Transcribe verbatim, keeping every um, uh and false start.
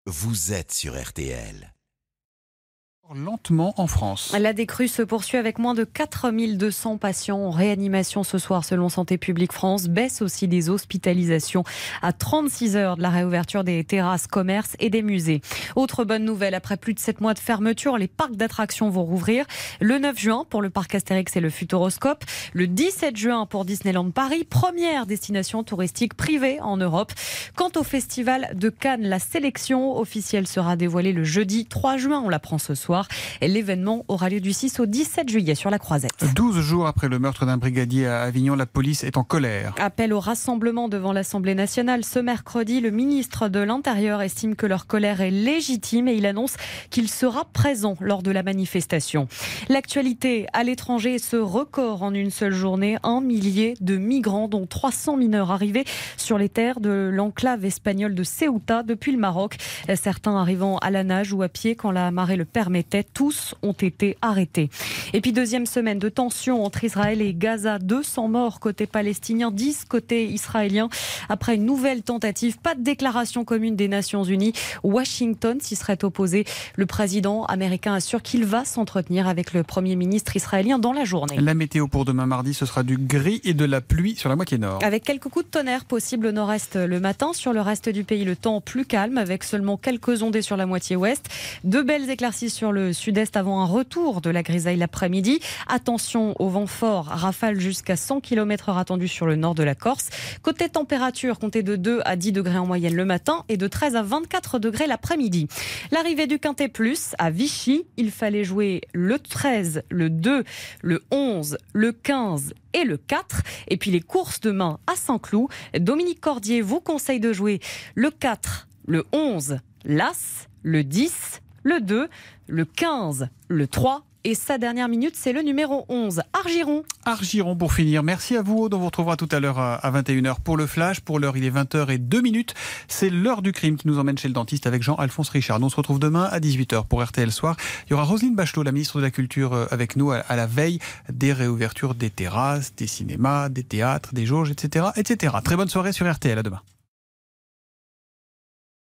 vous êtes sur R T L. Lentement en France. La décrue se poursuit avec moins de quatre mille deux cents patients en réanimation ce soir selon Santé publique France. Baisse aussi des hospitalisations à trente-six heures de la réouverture des terrasses, commerces et des musées. Autre bonne nouvelle, après plus de sept mois de fermeture, les parcs d'attractions vont rouvrir. Le neuf juin pour le parc Astérix et le Futuroscope. Le dix-sept juin pour Disneyland Paris, première destination touristique privée en Europe. Quant au festival de Cannes, la sélection officielle sera dévoilée le jeudi trois juin. On l'apprend ce soir. L'événement aura lieu du six au dix-sept juillet sur la Croisette. douze jours après le meurtre d'un brigadier à Avignon, la police est en colère. Appel au rassemblement devant l'Assemblée nationale. Ce mercredi, le ministre de l'Intérieur estime que leur colère est légitime et il annonce qu'il sera présent lors de la manifestation. L'actualité à l'étranger, ce record en une seule journée. Un millier de migrants, dont trois cents mineurs arrivés sur les terres de l'enclave espagnole de Ceuta depuis le Maroc. Certains arrivant à la nage ou à pied quand la marée le permettait. Tous ont été arrêtés. Et puis deuxième semaine de tension entre Israël et Gaza. deux cents morts côté palestinien, dix côté israélien. Après une nouvelle tentative, pas de déclaration commune des Nations Unies. Washington s'y serait opposé. Le président américain assure qu'il va s'entretenir avec le Premier ministre israélien dans la journée. La météo pour demain mardi, ce sera du gris et de la pluie sur la moitié nord. Avec quelques coups de tonnerre possibles au nord-est le matin. Sur le reste du pays, le temps plus calme avec seulement quelques ondées sur la moitié ouest. De belles éclaircies sur le sud-est avant un retour de la grisaille l'après-midi. Attention au vent fort, rafale jusqu'à cent kilomètres heure attendu sur le nord de la Corse. Côté température, comptez de deux à dix degrés en moyenne le matin et de treize à vingt-quatre degrés l'après-midi. L'arrivée du Quintet Plus à Vichy, il fallait jouer le treize, le deux, le onze, le quinze et le quatre. Et puis les courses demain à Saint-Cloud. Dominique Cordier vous conseille de jouer le quatre, le onze, l'As, le dix, le deux, le quinze, le trois et sa dernière minute, c'est le numéro onze, Argiron. Argiron pour finir. Merci à vous, Aude. On vous retrouvera tout à l'heure à vingt et une heures pour le Flash. Pour l'heure, il est vingt heures zéro deux. C'est l'heure du crime qui nous emmène chez le dentiste avec Jean-Alphonse Richard. Nous on se retrouve demain à dix-huit heures pour R T L Soir. Il y aura Roselyne Bachelot, la ministre de la Culture, avec nous à la veille des réouvertures des terrasses, des cinémas, des théâtres, des jauges, et cetera, et cetera. Très bonne soirée sur R T L. À demain.